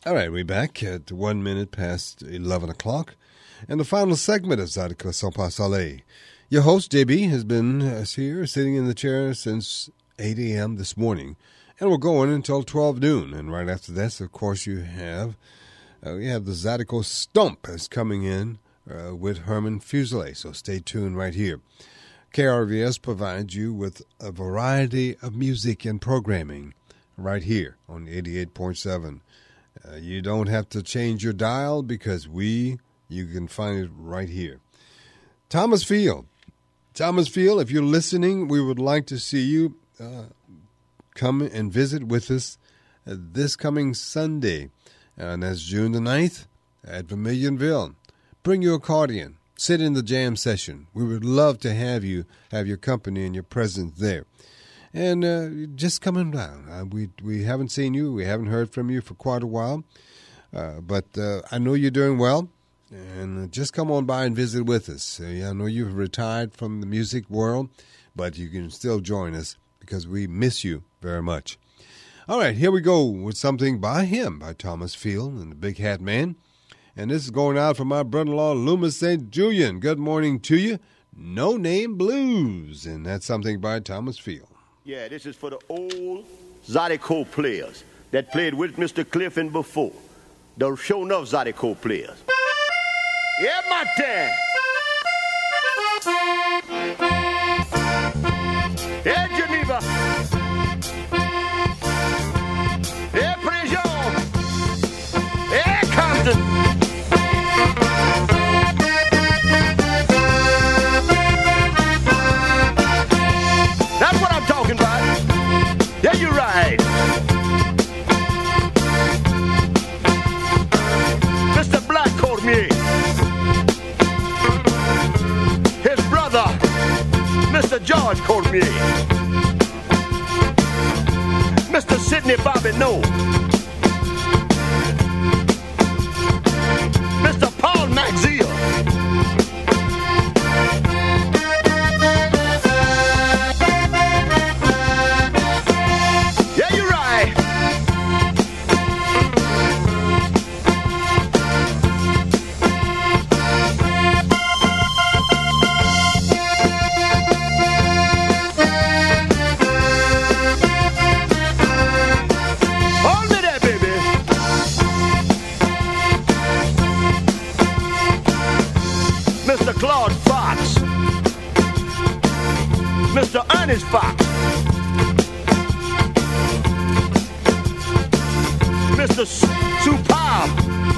All right, we're back at 1 minute past 11 o'clock. And the final segment of Zydeco Sans Pas Soleil. Your host, JB, has been here sitting in the chair since 8 a.m. this morning. And we're going until 12 noon. And right after this, of course, we have the Zydeco Stump is coming in with Herman Fuselier. So stay tuned right here. KRVS provides you with a variety of music and programming right here on 88.7. You don't have to change your dial because you can find it right here. Thomas Field, if you're listening, we would like to see you come and visit with us this coming Sunday. And that's June the 9th at Vermilionville. Bring your accordion. Sit in the jam session. We would love to have you have your company and your presence there. And just coming down. We haven't seen you. We haven't heard from you for quite a while. But I know you're doing well. And just come on by and visit with us. I know you've retired from the music world, but you can still join us because we miss you very much. All right, here we go with something by Thomas Field and the Big Hat Man. And this is going out for my brother-in-law, Loomis St. Julian. Good morning to you. No Name Blues. And that's something by Thomas Field. Yeah, this is for the old Zydeco players that played with Mr. Clifford before. The show enough Zydeco players. Yeah, my turn. Yeah, Geneva. Yeah, Prison. Yeah, Compton. That's what I'm talking about. Yeah, you're right. Mr. Black Cormier. His brother, Mr. George Cormier. Mr. Sidney Bobineau. Mr. Paul Maxiel. Yeah, you're right. Hold me there, baby. Mr. Claude Fox. Mr. Ernest Fox. Mr. Supam.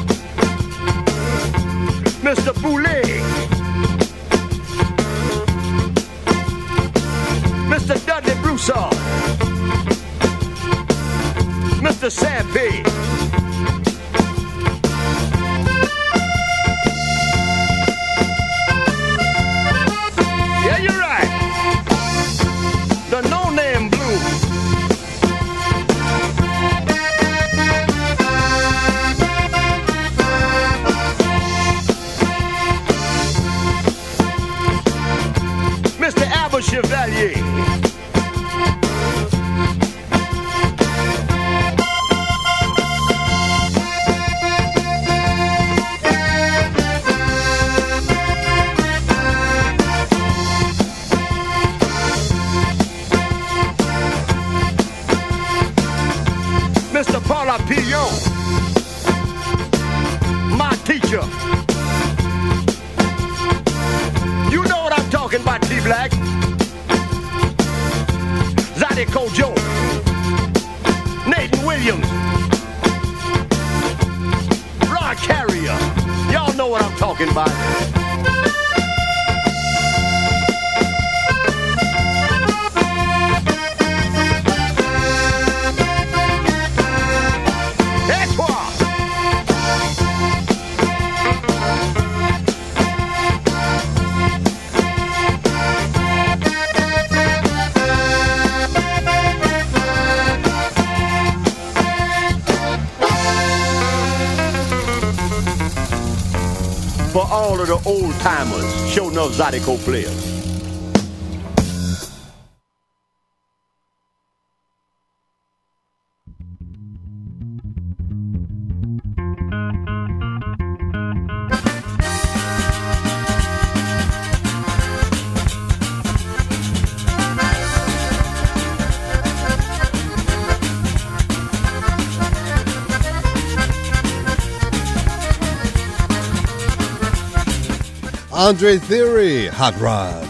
Mr. Boulay. Mr. Dudley Broussard. Mr. Sampe. Yeah, you're right. The No Name Blues. Mr. Albert Chevalier. Mr. Paula Pillon, my teacher. You know what I'm talking about, T-Black. Zydeco Joe, Nathan Williams, Rod Carrier. Y'all know what I'm talking about. For all of the old timers, show enough Zydeco players. Andre Theory, Hot Rod.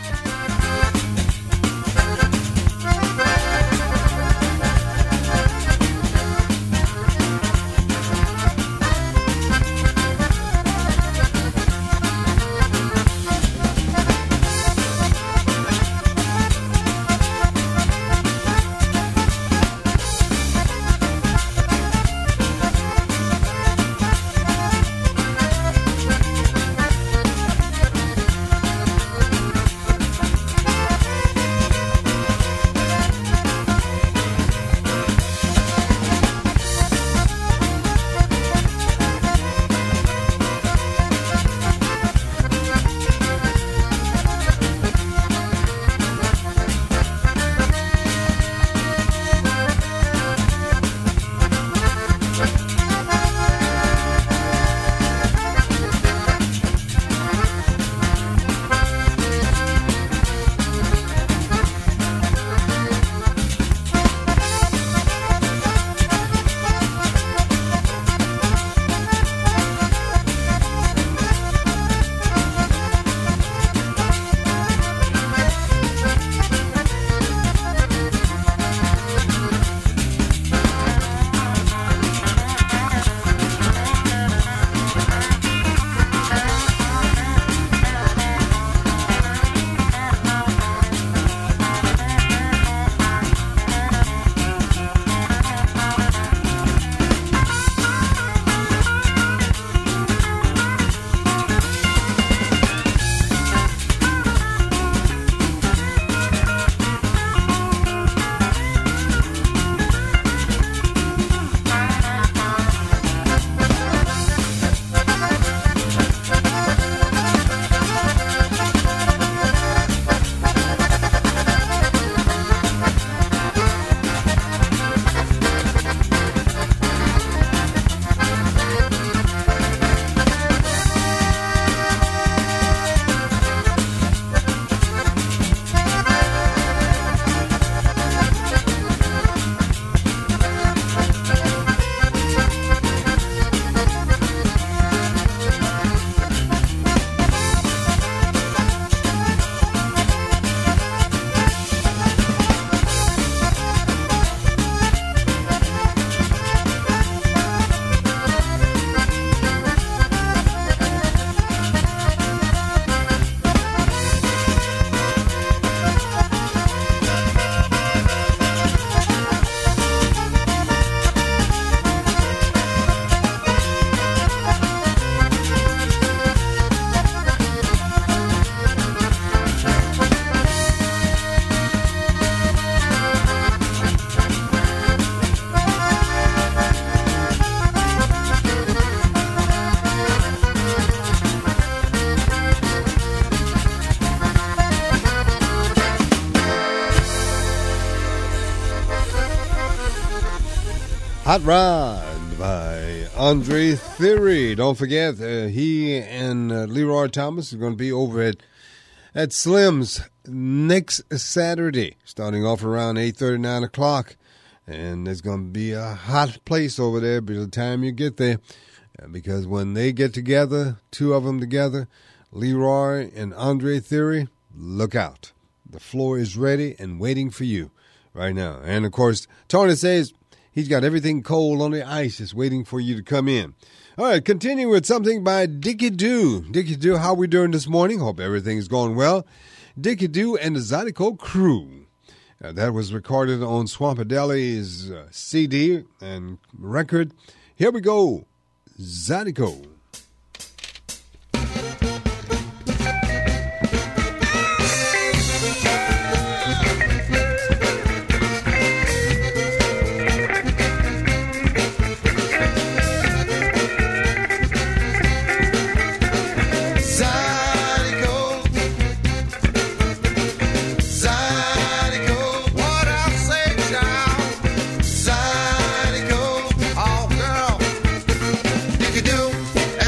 Hot Rod by Andre Theory. Don't forget, he and Leroy Thomas are going to be over at Slim's next Saturday, starting off around 8:30, 9 o'clock. And there's going to be a hot place over there by the time you get there. Because when they get together, two of them together, Leroy and Andre Theory, look out. The floor is ready and waiting for you right now. And, of course, Tony says he's got everything cold on the ice just waiting for you to come in. All right, continue with something by Dickie Doo. Dickie Doo, how we doing this morning? Hope everything's going well. Dickie Doo and the Zydeco Crew. That was recorded on Swampadeli's CD and record. Here we go. Zydeco. Zydeco, oh girl, Dickie Doo.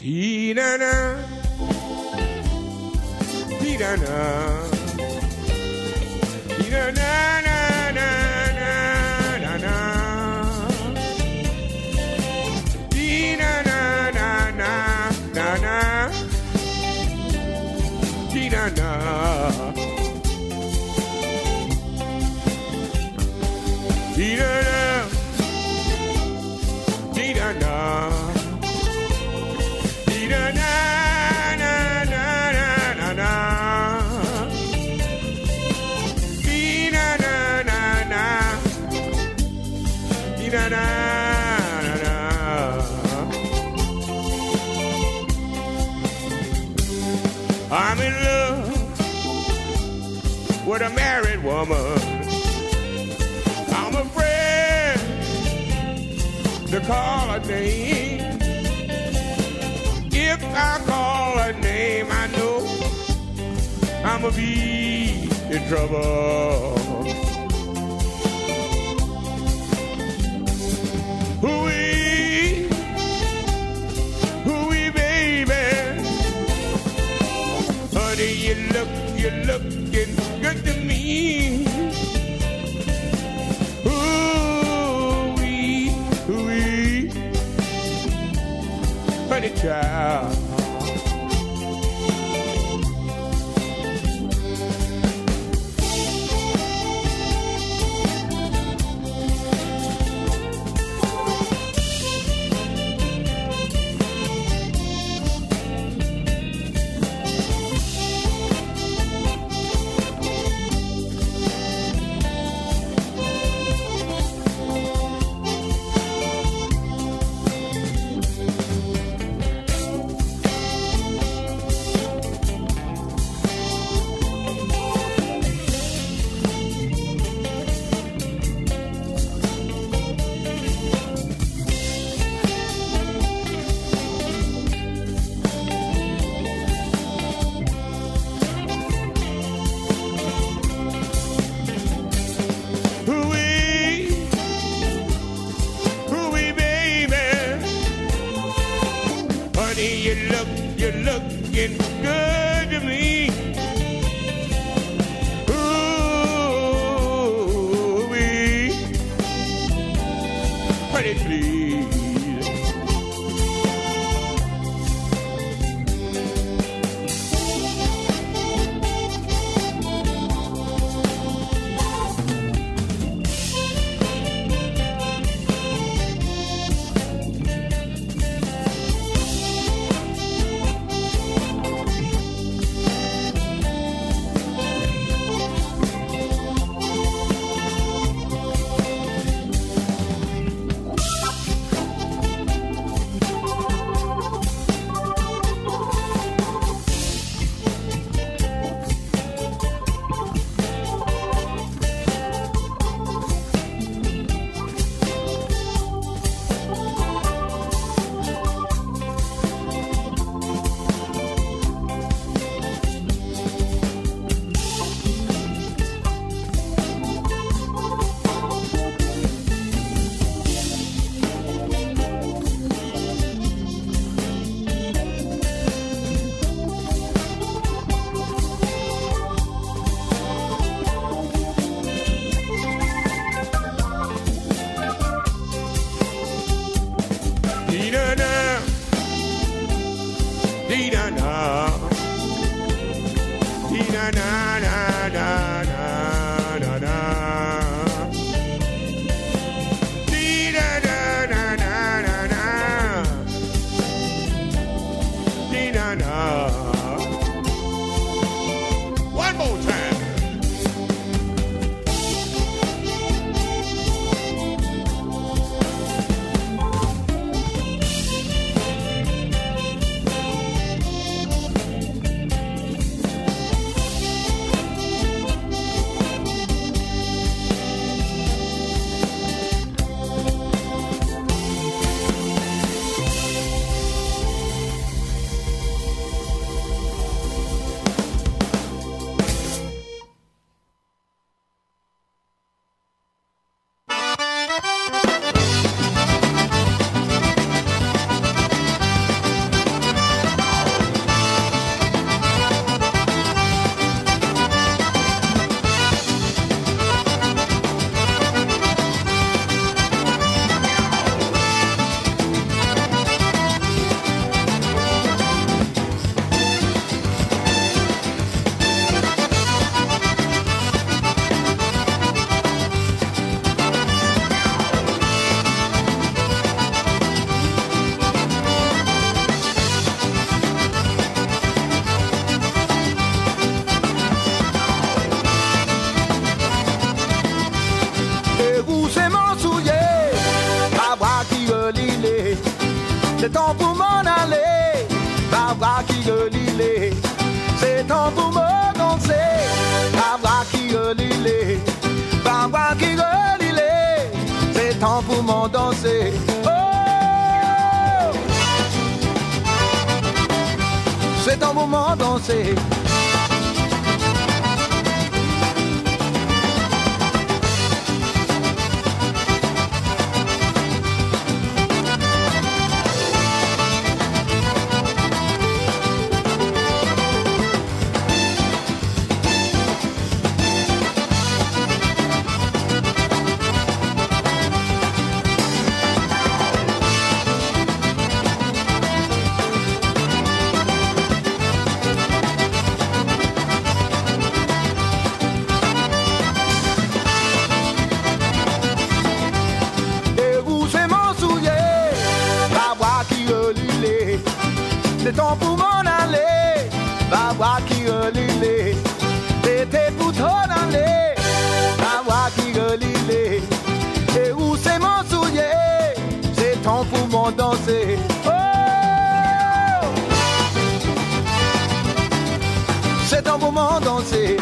Dee-da-da, dee-da-da, dee-da-da-da-da-da-da-da, dee-da-da-da-da-da-da, dee-da-da. Dee-da-da, dee-da-da, dee-da-da-da-da-da-da, dee-da-da-da-da, dee-da-da-da-da. I'm in love with a married woman. I'm afraid to call her name. If I call her name, I know I'ma be in trouble. Hoo-wee, hoo-wee, baby. Honey, you're looking good to me. Honey child, C'est temps pour m'en aller, va voir qui relile. C'est temps pour me danser, va voir qui relile. Va voir qui relile, c'est temps pour m'en danser. Oh, c'est temps pour m'en danser. C'est temps pour m'en aller, va voir qui relile. C'était pour t'en aller, va voir qui relile. Et où c'est mon soulier, c'est temps pour m'en danser. Oh, c'est temps pour m'en danser.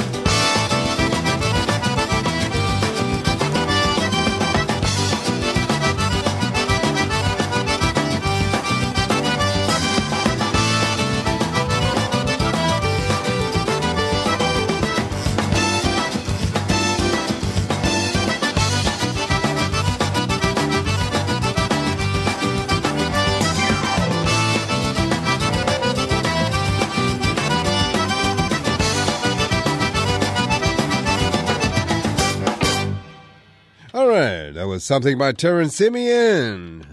That was something by Terrence Simeon.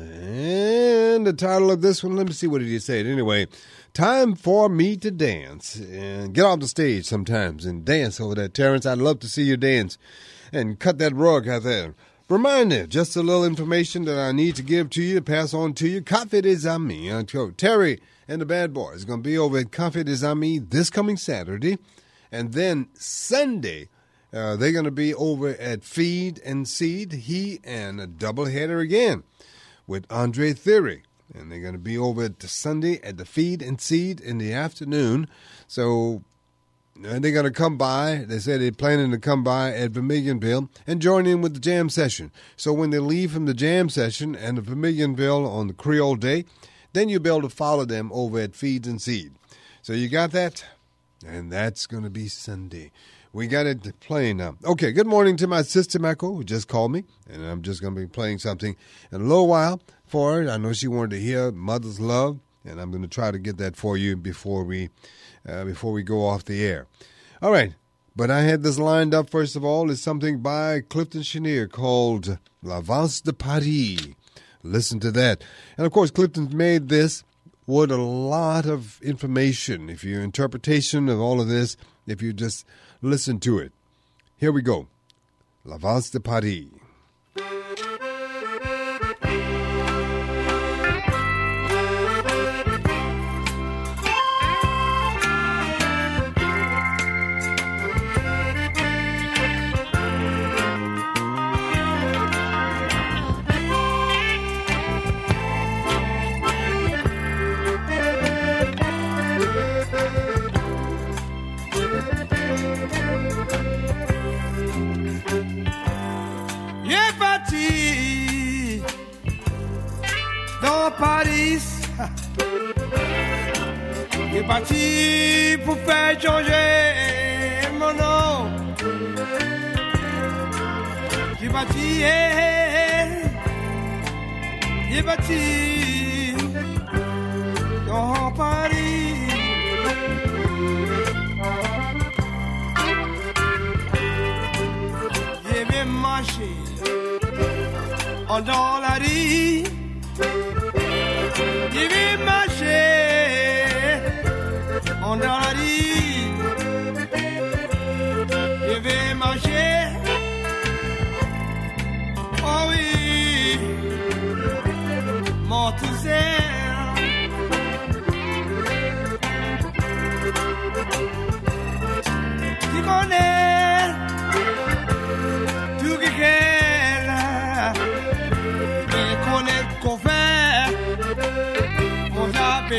And the title of this one, let me see, what did he say? Anyway, Time for Me to Dance. And get off the stage sometimes and dance over there. Terrence, I'd love to see you dance and cut that rug out there. Reminder, just a little information that I need to give to you, pass on to you. Cafe des Amis. Terry and the Bad Boys are going to be over at Cafe des Amis this coming Saturday. And then Sunday, they're going to be over at Feed and Seed, he and a doubleheader again with Andre Theory. And they're going to be over at Sunday at the Feed and Seed in the afternoon. So they're going to come by. They said they're planning to come by at Vermilionville and join in with the jam session. So when they leave from the jam session and the Vermilionville on the Creole Day, then you'll be able to follow them over at Feeds and Seed. So you got that? And that's going to be Sunday. We got it playing now. Okay, good morning to my sister, Mako, who just called me. And I'm just going to be playing something in a little while for her. I know she wanted to hear Mother's Love, and I'm going to try to get that for you before we go off the air. All right, but I had this lined up, first of all. It's something by Clifton Chenier called La Valse de Paris. Listen to that. And, of course, Clifton made this with a lot of information. If your interpretation of all of this, if you just listen to it. Here we go. La Valse de Paris. Paris, est parti pour faire changer mon nom. J'ai parti, est parti dans Paris. J'ai bien marché dans la rue. Je vais marcher en dans la rue. Je vais marcher. Oh oui, mon Toussaint. Tu connais tout qu'elle. Et connaît qu'on fait.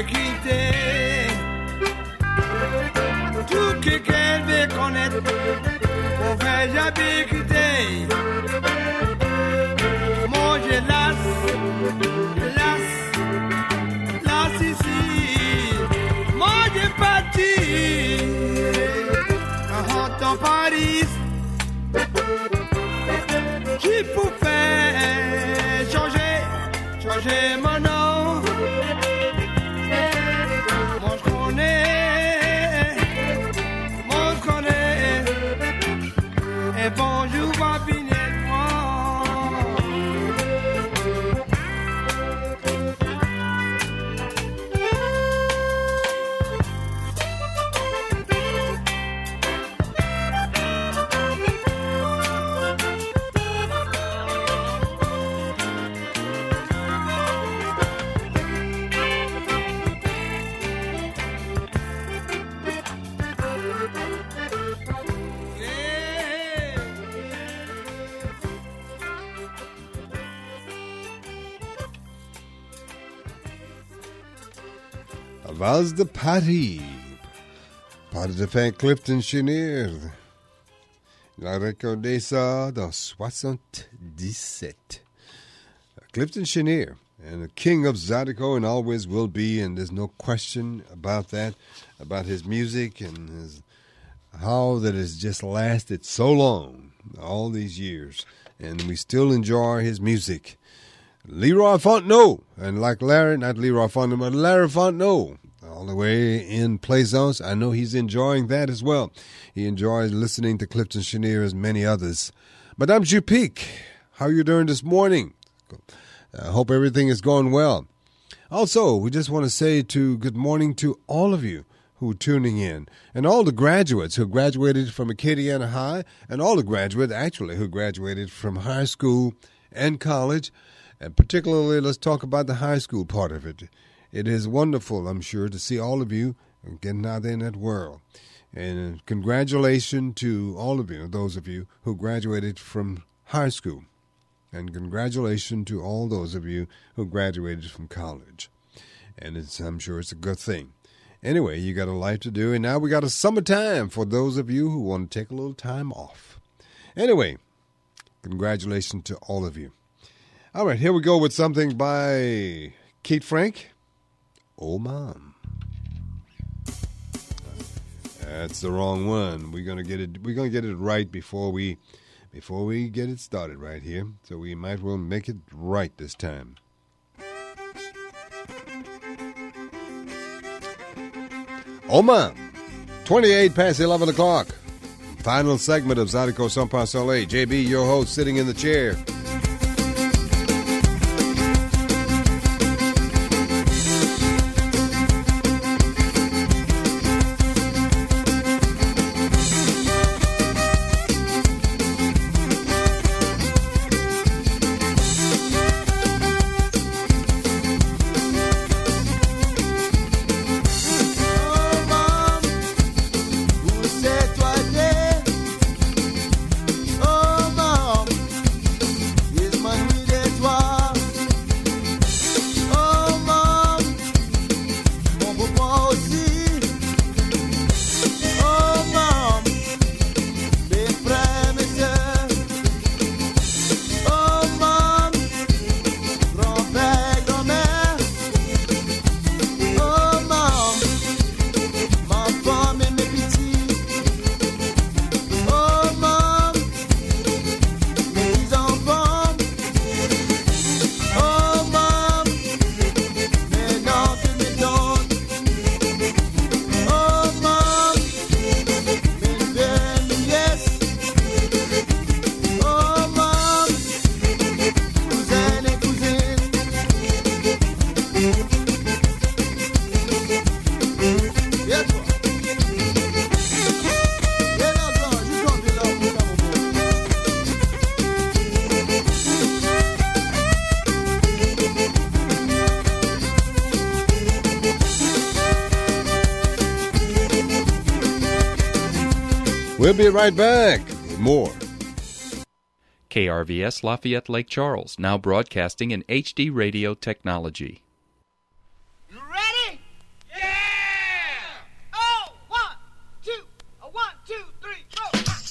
quitté. Tout que qu'elle veut connaître, pour faire j'habite quitté. Moi je las ici. Moi je parti en Paris. Qui pouvait changer mon nom. Moi je connais, et bonjour ma pinette moi. Was de Paris par de fin Clifton Chenier. Il a recordé ça dans 77. Clifton Chenier, and the king of Zydeco and always will be, and there's no question about that, about his music and how that has just lasted so long, all these years, and we still enjoy his music. Leroy Fontenot, and like Larry, not Leroy Fontenot, but Larry Fontenot, all the way in Plaisance. I know he's enjoying that as well. He enjoys listening to Clifton Chenier as many others. Madame Jupique, how are you doing this morning? I hope everything is going well. Also, we just want to say good morning to all of you who are tuning in, and all the graduates who graduated from Acadiana High, and all the graduates actually who graduated from high school and college, and particularly let's talk about the high school part of it. It is wonderful, I'm sure, to see all of you getting out there in that world. And congratulations to all of you, those of you who graduated from high school. And congratulations to all those of you who graduated from college. And I'm sure it's a good thing. Anyway, you got a life to do, and now we got a summertime for those of you who want to take a little time off. Anyway, congratulations to all of you. All right, here we go with something by Keith Frank. Oh, Mom. That's the wrong one. We're gonna get it right before we get it started right here. So we might as well make it right this time. Oh, Mom. 28 past 11 o'clock. Final segment of Zydeco Sans Pas Soleil. JB, your host, sitting in the chair. We'll be right back with more. KRVS Lafayette Lake Charles, now broadcasting in HD radio technology. You ready?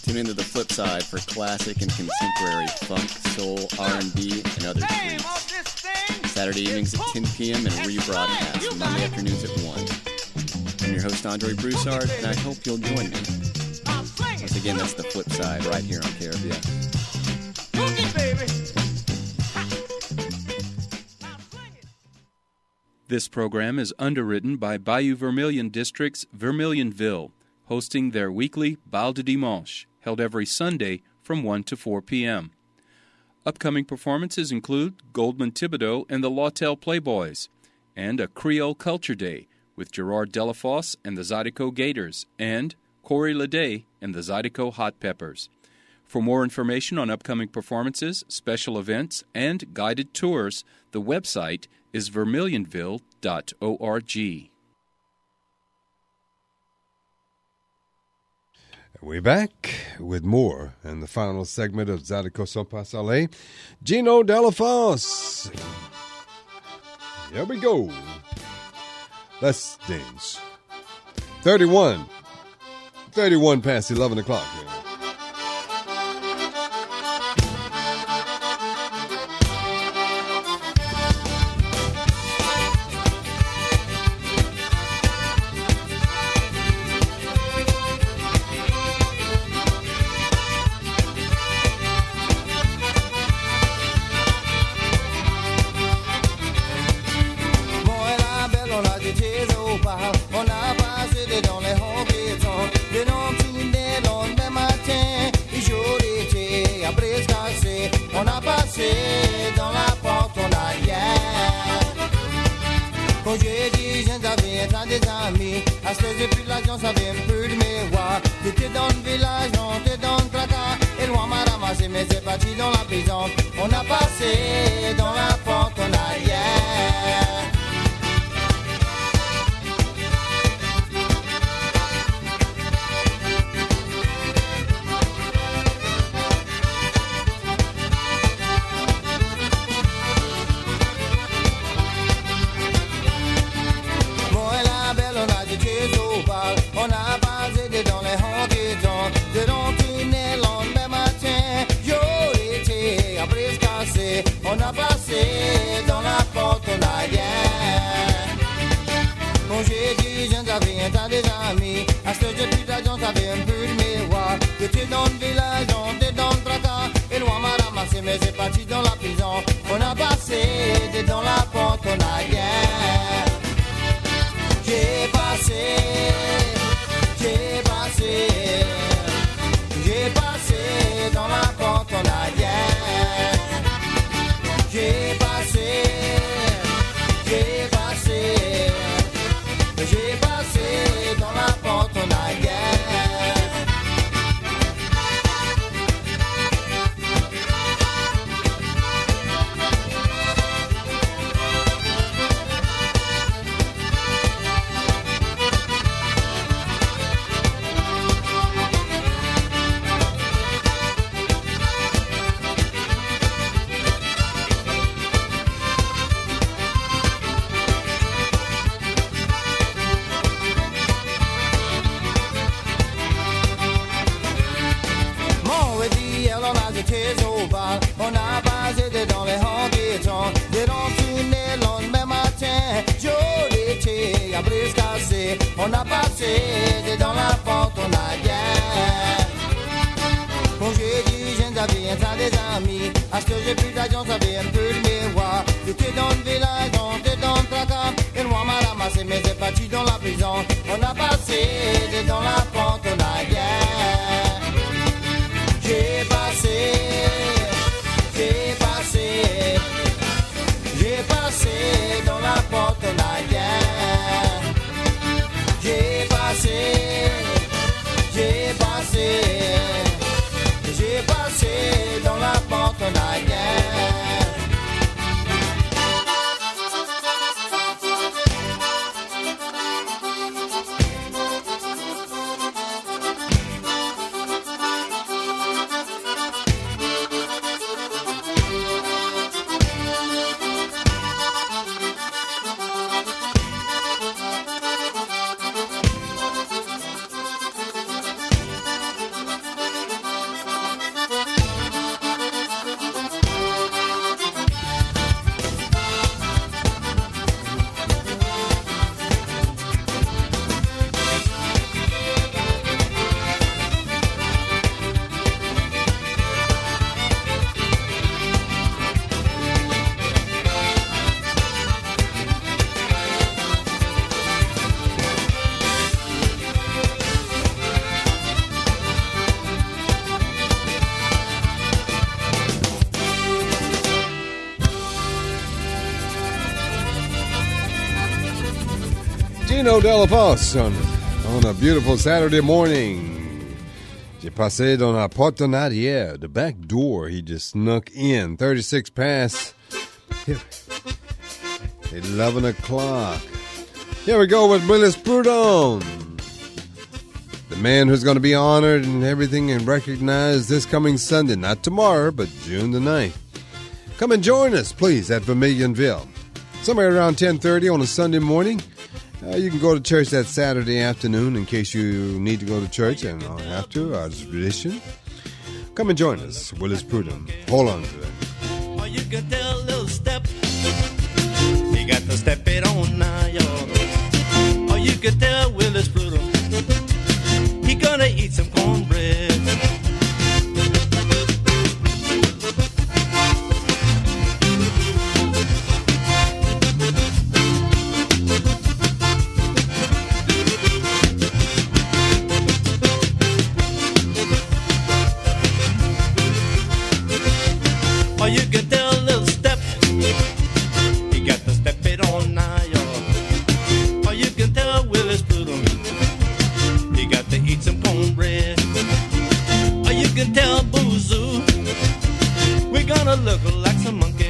Tune into The Flip Side for classic and contemporary funk, soul, R&B, and other treats. Saturday evenings at 10 p.m. and rebroadcast Monday afternoons at 1. I'm your host, Andre Broussard, and I hope you'll join me. Once again, that's The Flip Side right here on KRBS. This program is underwritten by Bayou Vermilion District's Vermilionville, hosting their weekly Bal de Dimanche, held every Sunday from 1 to 4 p.m. Upcoming performances include Goldman Thibodeau and the Lawtell Playboys, and a Creole Culture Day with Gerard Delafosse and the Zydeco Gators, and Corey Leday and the Zydeco Hot Peppers. For more information on upcoming performances, special events, and guided tours, the website is vermilionville.org. We're back with more in the final segment of Zydeco Son Pas Aller. Gino Delafosse. Here we go. Let's dance. 31 past 11 o'clock here. J'ai passé dans la porte en arrière. Tino Della Paz on a beautiful Saturday morning. J'ai passé dans la porte en arrière, the back door. He just snuck in. 36 past 11 o'clock. Here we go with Willis Prudhomme, the man who's going to be honored and everything and recognized this coming Sunday. Not tomorrow, but June the 9th. Come and join us, please, at Vermilionville. Somewhere around 10:30 on a Sunday morning. You can go to church that Saturday afternoon in case you need to go to church and don't have to, our tradition. Come and join us, Willis Prudhomme. Hold on to that. Or you can tell a little step. You got to step it on now, y'all. Or you can tell Willis Prudhomme. He gonna eat some cornbread. Or you can tell a little step. You got to step it on now, y'all. Or you can tell Willis Prudhomme. You got to eat some cornbread. Or you can tell Boozoo. We're gonna look like some monkey.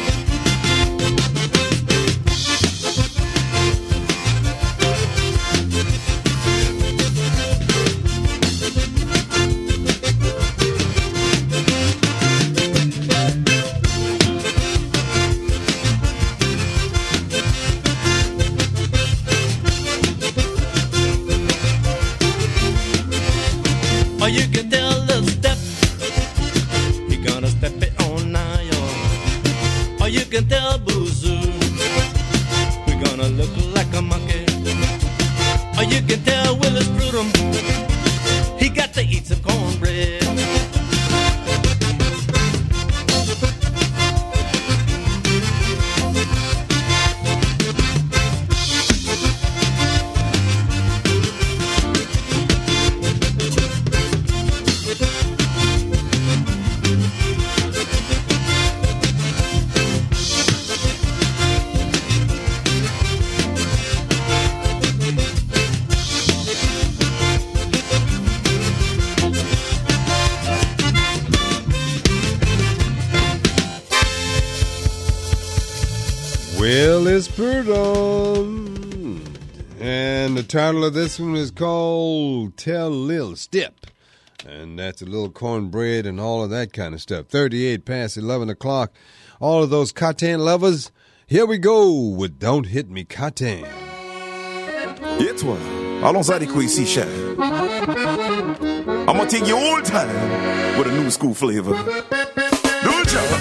Or you can tell a little step. You're gonna step it on now, y'all. Or you can tell Boozoo. We're gonna look like a monkey. Or you can tell Willis Prudhomme. He got to eat some cornbread. Willis Prudhomme. And the title of this one is called Tell Lil Step. And that's a little cornbread and all of that kind of stuff. 38 past 11 o'clock. All of those Catan lovers, here we go with Don't Hit Me Catan. Et toi, allons à quoi ici, cher. I'm gonna take you old time with a new school flavor. Good job.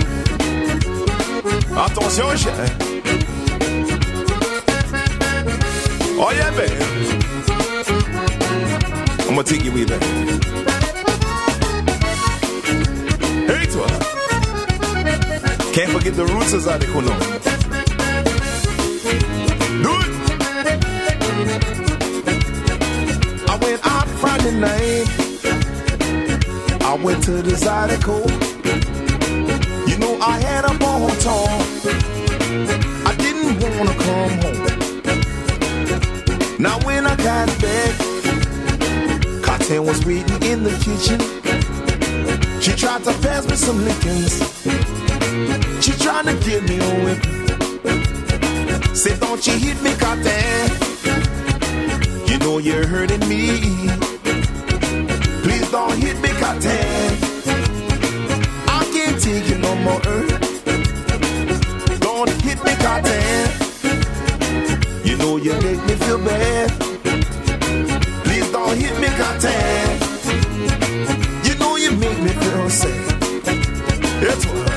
Attention, cher. Oh yeah, baby. I'm gonna take you way back. Hey, toi. Can't forget the roots as I know. Do it. I went out Friday night. I went to the Zydeco. You know I had a ball talk. I didn't wanna come home. Now when I got back, Catan was waiting in the kitchen. She tried to pass me some lickings. She tried to give me a whip. Said, don't you hit me, Catan. You know you're hurting me. Please don't hit me, Catan. I can't take it no more. Don't hit me, Catan. You know you make me feel bad. Please don't hit me, Catan. You know you make me feel sad. It's what.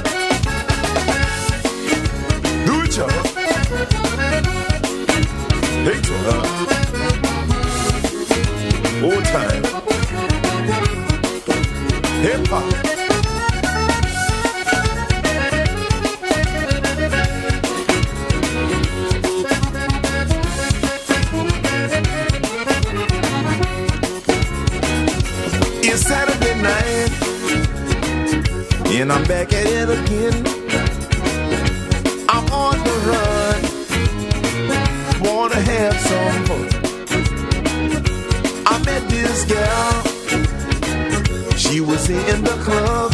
Do it, y'all. Hey, y'all. Old time. Hip hop. It's Saturday night, and I'm back at it again. I'm on the run, wanna wanna have some fun. I met this girl. She was in the club.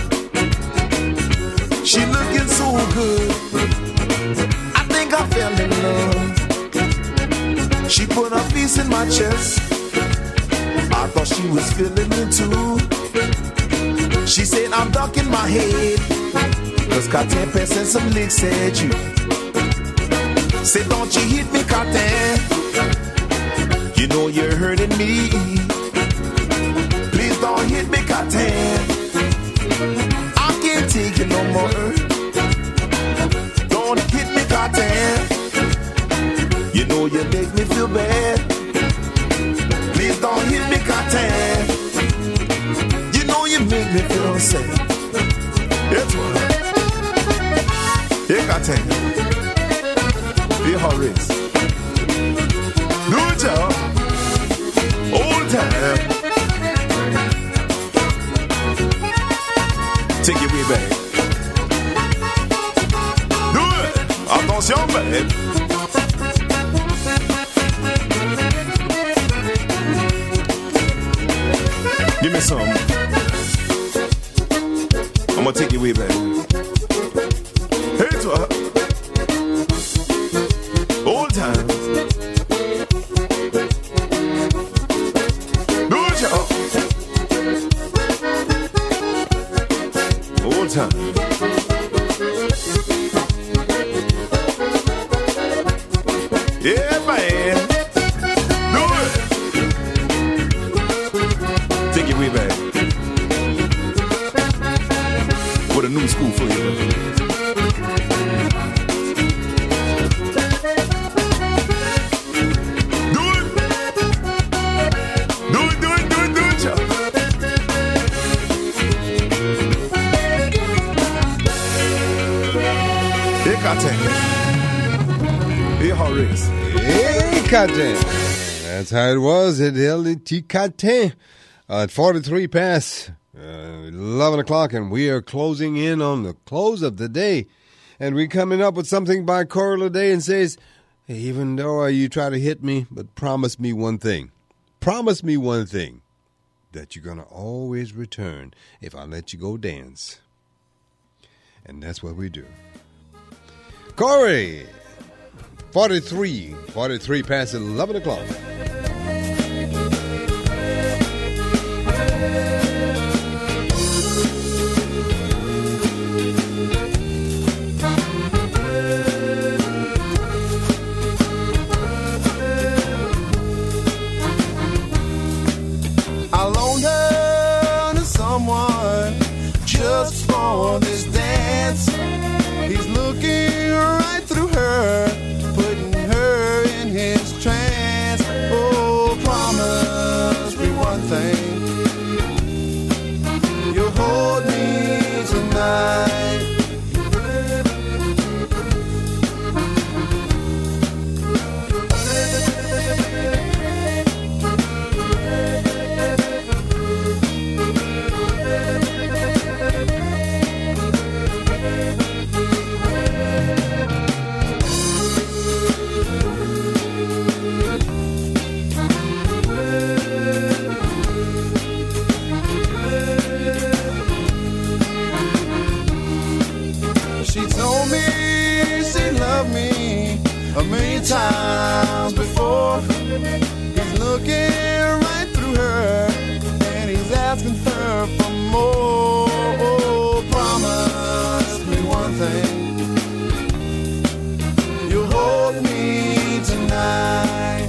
She looking so good. I think I fell in love. She put her face in my chest. I thought she was feeling me too. She said I'm ducking my head, 'cause Cartin passing some licks at you. Say don't you hit me, Cartin. You know you're hurting me. Please don't hit me, Cartin. I can't take it no more. Don't hit me, Cartin. You know you make me feel bad. Please don't hit me, Cartin. You know you make me feel sad. It's one. Here, Cartin. Be Horace. New job. Old time. Take it way back. Do it. Attention, babe. Give me some. I'm gonna take it way back. Hey, to her. Old time. Good job. Old time. Yeah, man. Do it. Take it way back. With a new school flavor. Do it. Do it, do it, do it, do it, y'all. Here, Cartin. Here, Horace. Hey, Cartin. That's how it was at El Cartin at 43 past 11 o'clock, and we are closing in on the close of the day. And we're coming up with something by Cora Day and says, hey, even though you try to hit me, but promise me one thing. Promise me one thing, that you're going to always return if I let you go dance. And that's what we do. Corey, 43 past 11 o'clock. I loaned her to someone just for this dance. He's looking right through her, putting her in his trance. Oh, promise me one thing, you'll hold me tonight. She told me she loved me a million times before. He's looking right through her and he's asking her for more. Oh, promise me one thing, you'll hold me tonight.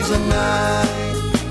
comes the night.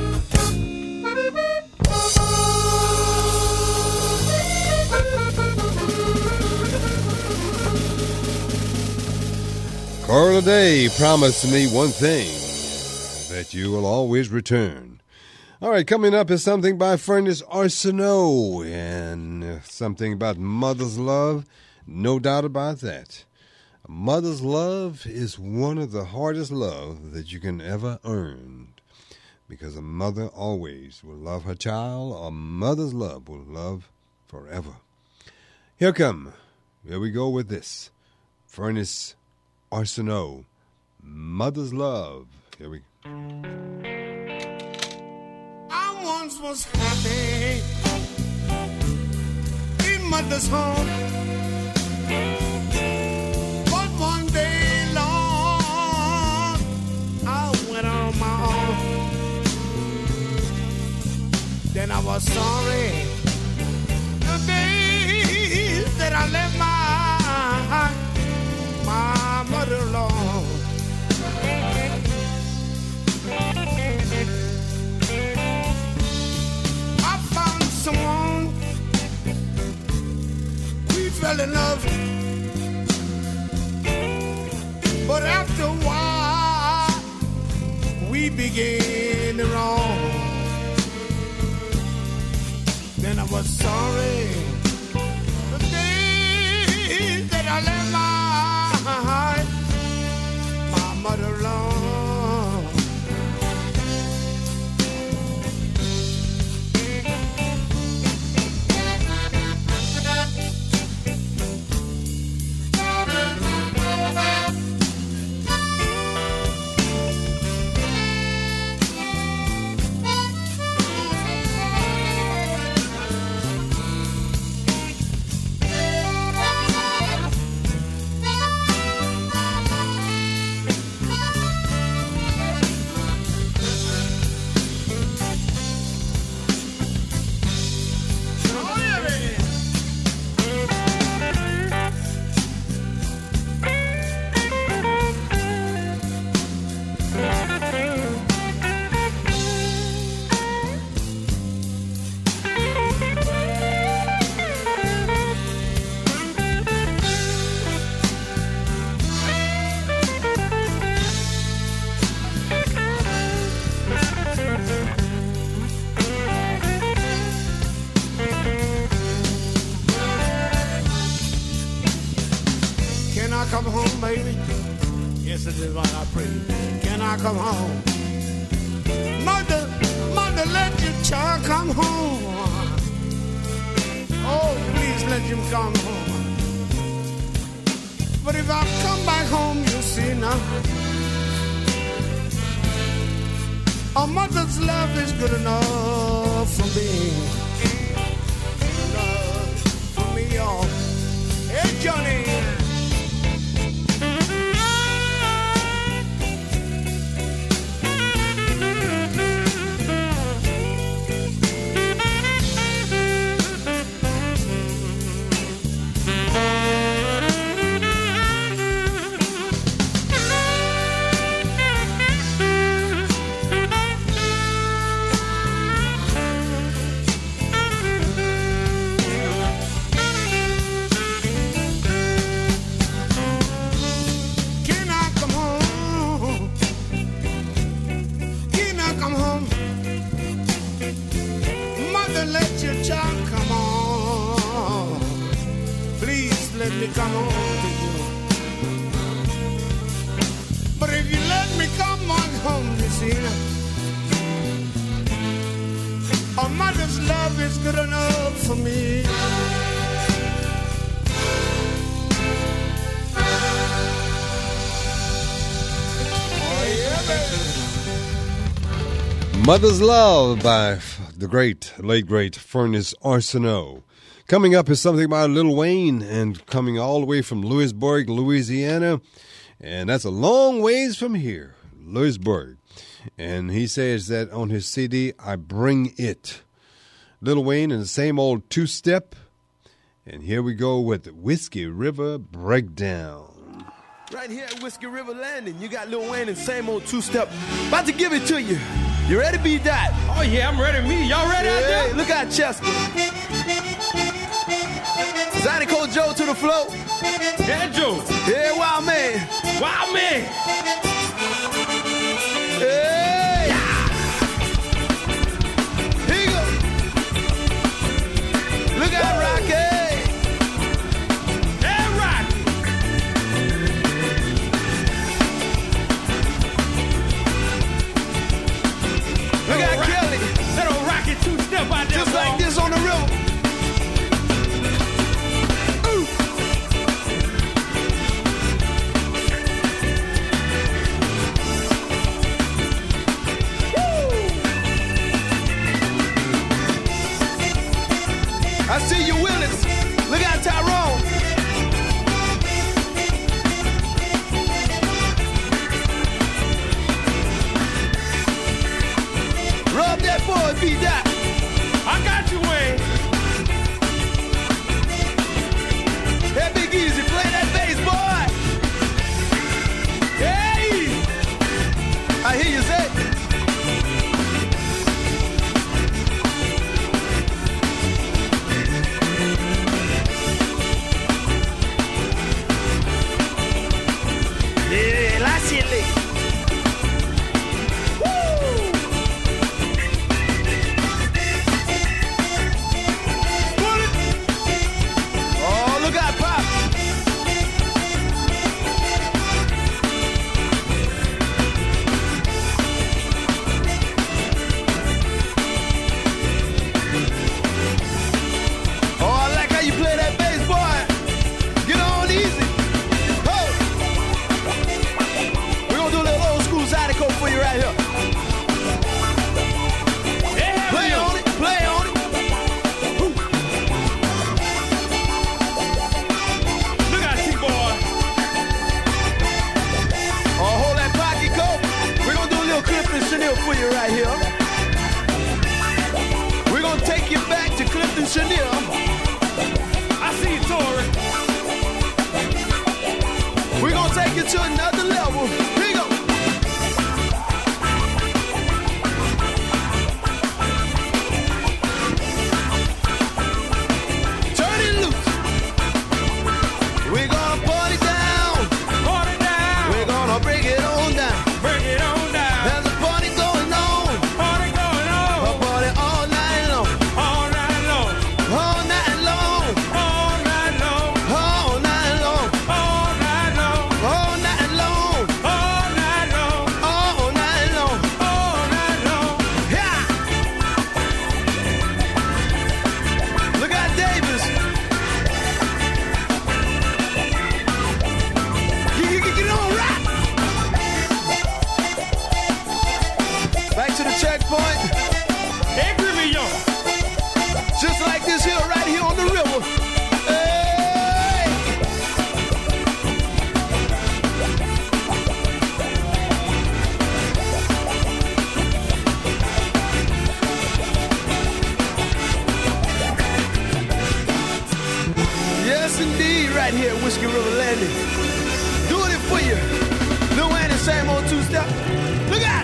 Carla Day promised me one thing, that you will always return. All right, coming up is something by Furnace Arsenault, and something about mother's love. No doubt about that. A mother's love is one of the hardest love that you can ever earn, because a mother always will love her child. A mother's love will love forever. Here we go with this. Furnace Arsenault, Mother's Love. Here we go. I once was happy in mother's home, but one day, Lord, I went on my own. Then I was sorry the day that I left my mother alone. I found someone, we fell in love, but after a while we began to wrong. Then I was sorry the day that I left my mother alone. Come home, baby. Yes, it is what I pray. Can I come home? Mother, let your child come home. Oh, please let him come home. But if I come back home, you see now, a mother's love is good enough for me. Love for me, y'all. Hey, Johnny. Come on to you. But if you let me come on home, you see, a mother's love is good enough for me. Oh, yeah, baby. Mother's Love by the late great Furnace Arsenault. Coming up is something by Lil Wayne, and coming all the way from Louisburg, Louisiana. And that's a long ways from here, Louisburg. And he says that on his CD, I Bring It. Lil Wayne in the same old two-step. And here we go with Whiskey River Breakdown. Right here at Whiskey River Landing, you got Lil Wayne and same old two-step. About to give it to you. You ready, B-Dot? Oh, yeah, I'm ready. Me, y'all ready out there? Hey, look out, Chester. Zydeco Joe to the floor. Yeah, Joe. Yeah, Wild Man. Wild Man. Hey. Here you go. Look out, Rocky. Look at Kelly. That old Rocky two-step out there. Just like this on the river. Ooh. Woo. I see you, Willis. Look out, Tyrone. Rub that boy, B-Dot. I got you, Wayne. Hey, Big Easy, play that bass, boy. Hey! I hear you say. Yeah, la silly. For you right here. We're gonna take you back to Clifton Chenier. I see you, Tori. We're gonna take you to another level. Here you go. Turn it loose. We're gonna party down. Party down. We're gonna break it on down. Break it on down. Just like this here, right here on the river. Hey! Yes, indeed, right here at Whiskey River Landing. Doing it for you. Lil Wayne and same old two-step. Look out!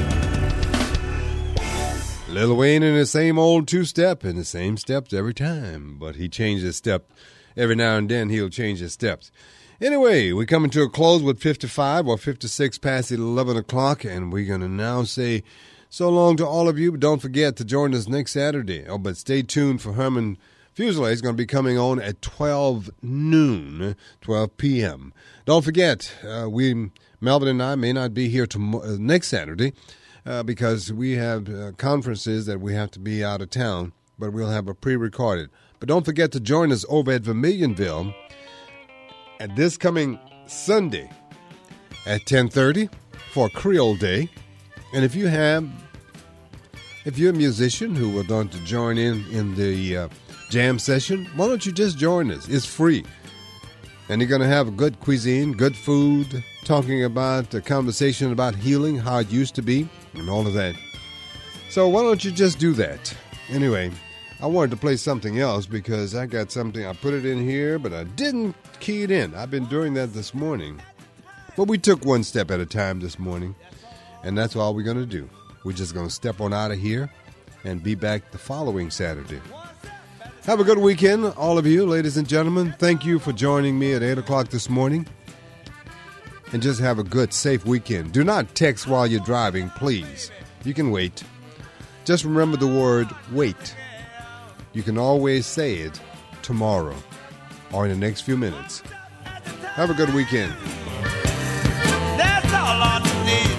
Lil Wayne in the same old two-step and the same steps every time, but he changed his step. Every now and then he'll change his steps. Anyway, we're coming to a close with 55 or 56 past 11 o'clock, and we're going to now say so long to all of you, but don't forget to join us next Saturday. Oh, but stay tuned for Herman Fuselier. He's going to be coming on at 12 noon, 12 p.m. Don't forget, Melvin and I may not be here next Saturday, because we have conferences that we have to be out of town, but we'll have a pre-recorded. But don't forget to join us over at Vermilionville at this coming Sunday at 10:30 for Creole Day. And if you're a musician who would want to join in the jam session, why don't you just join us? It's free. And you're going to have good cuisine, good food, talking about a conversation about healing, how it used to be, and all of that. So why don't you just do that? Anyway, I wanted to play something else because I got something. I put it in here, but I didn't key it in. I've been doing that this morning. But we took one step at a time this morning, and that's all we're going to do. We're just going to step on out of here and be back the following Saturday. Have a good weekend, all of you, ladies and gentlemen. Thank you for joining me at 8 o'clock this morning. And just have a good, safe weekend. Do not text while you're driving, please. You can wait. Just remember the word wait. You can always say it tomorrow or in the next few minutes. Have a good weekend. That's all I need.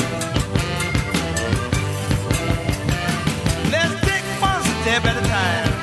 Let's take one step at a time.